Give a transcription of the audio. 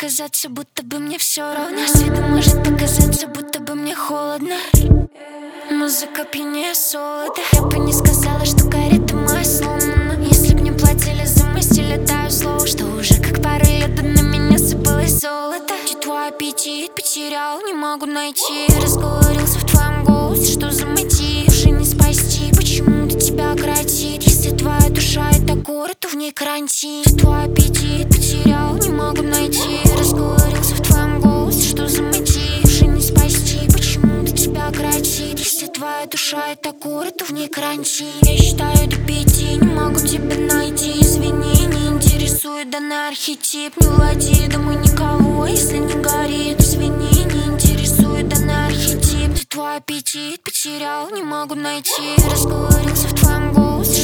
показаться, будто бы мне все равно. С виду может показаться, будто бы мне холодно. Музыка пьянее солода. Я бы не сказала, что карета моя сломана. Если б не платили за мой стиль, летаю слово, что уже как пару лет на меня сыпалось золото. Где твой аппетит потерял, не могу найти. Разговорился в твоем голосе, что за мотив? Уже не спасти, почему-то тебя кротит. Если твоя душа это город, то в ней карантин. Твой аппетит потерял, не могу найти. Разговорился в твоем голосе, что за мотив? Уже не спасти, почему-то тебя кротит. Если твоя душа это город, то в ней карантин. Я считаю до 5, не могу тебя найти. Извини, не интересует данный архетип. Не владею, думаю, никого, если не горит. Извини, не интересует данный архетип. Где твой аппетит потерял, не могу найти. Разговорился в твоем голосе,